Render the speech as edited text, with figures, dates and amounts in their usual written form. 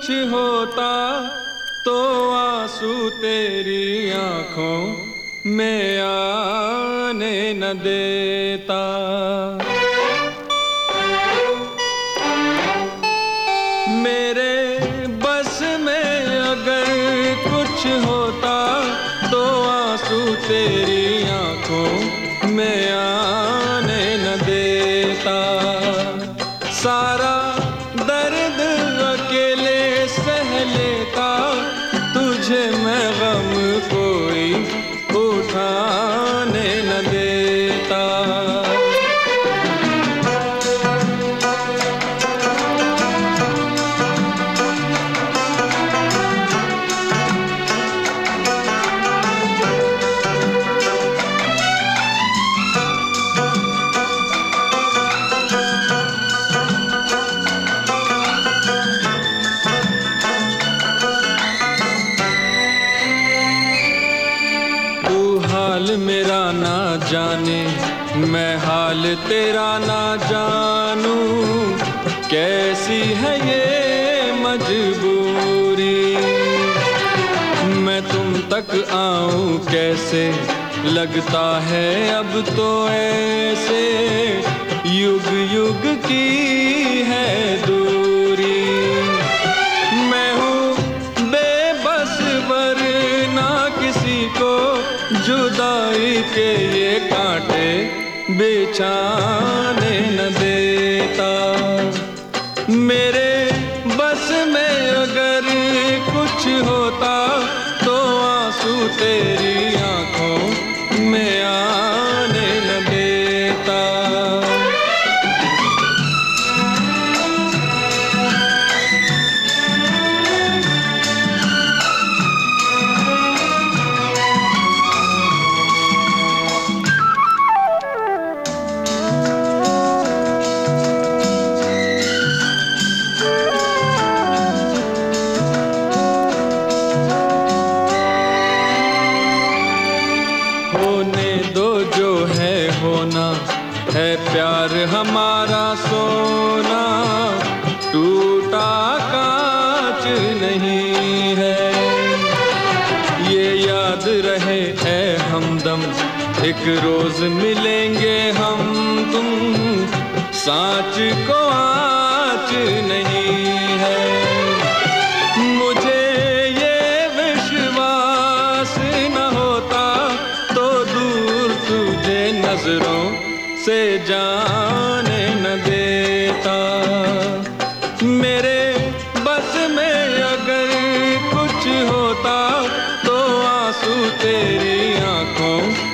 कुछ होता तो आंसू तेरी आंखों में आने न देता। मेरे बस में अगर कुछ होता तो आंसू तेरी आंखों में आने न देता। सारा दर्द अकेले सह लेता, तुझे मैं गम कोई उठाने न देता। हाल मेरा ना जाने, मैं हाल तेरा ना जानूं, कैसी है ये मजबूरी। मैं तुम तक आऊं कैसे, लगता है अब तो ऐसे युग युग की है दूरी। मैं हूँ बेबस वरना किसी को जुदाई के ये कांटे बिछाने न देता। मेरे बस में अगर कुछ होता तो आंसू तेरी आंखों में आने न देता। होने दो जो है होना, है प्यार हमारा सोना, टूटा कांच नहीं है। ये याद रहे ऐ हमदम, एक रोज मिलेंगे हम तुम, सांच को आँच नहीं है। मुझे ये विश्वास न होता तो दूर तुझे नजरों से जाने न देता। मेरे बस में अगर कुछ होता तो आंसू तेरी आंखों